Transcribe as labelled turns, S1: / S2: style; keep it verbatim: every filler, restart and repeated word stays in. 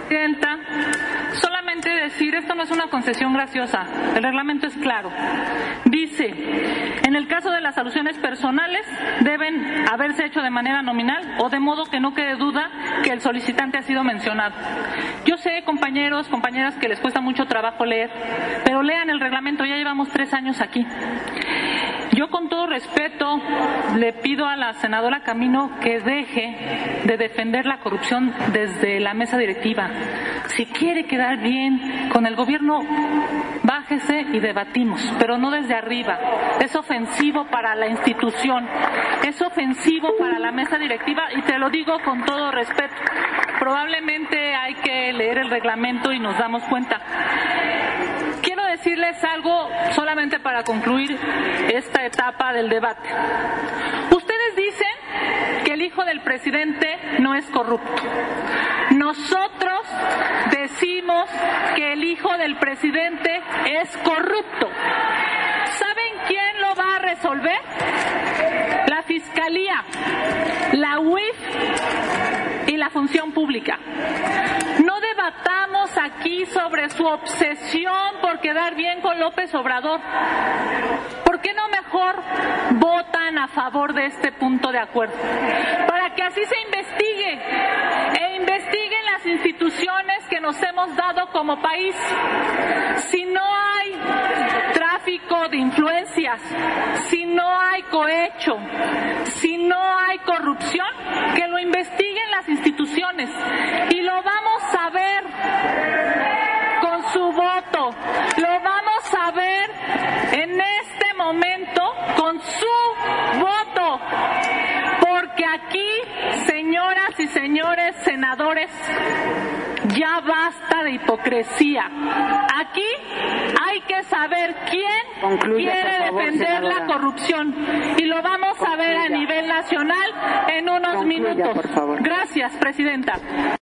S1: Presidenta, solamente decir, esto no es una concesión graciosa, el reglamento es claro. Dice, en el caso de las alusiones personales, deben haberse hecho de manera nominal o de modo que no quede duda que el solicitante ha sido mencionado. Yo sé, compañeros, compañeras, que les cuesta mucho trabajo leer, pero lean el reglamento, ya llevamos tres años aquí. Yo, con todo respeto, le pido a la senadora Camino que deje de defender la corrupción desde la mesa directiva. Si quiere quedar bien con el gobierno, bájese y debatimos, pero no desde arriba. Es ofensivo para la institución, es ofensivo para la mesa directiva, y te lo digo con todo respeto. Probablemente hay que leer el reglamento y nos damos cuenta. Quiero decirles algo solamente para concluir esta etapa del debate. Ustedes dicen que el hijo del presidente no es corrupto. Nosotros decimos que el hijo del presidente es corrupto. ¿Saben quién lo va a resolver? La Fiscalía, la U I F y la Función Pública. No debatamos aquí sobre su obsesión por quedar bien con López Obrador. ¿Por qué no mejor votan a favor de este punto de acuerdo? Para que así se investigue e investiguen las instituciones que nos hemos dado como país. Si no hay tráfico de influencias, si no hay cohecho, si no hay corrupción, que lo investiguen las instituciones, y lo vamos a ver con su voto, lo vamos a ver en este momento con su voto, porque aquí, señoras y señores senadores, ya basta de hipocresía. Aquí hay que saber quién Concluye, quiere favor, defender senadora. La corrupción, y lo vamos Concluya. a ver a nivel nacional en unos
S2: Concluya,
S1: minutos.
S2: Por favor.
S1: Gracias, presidenta.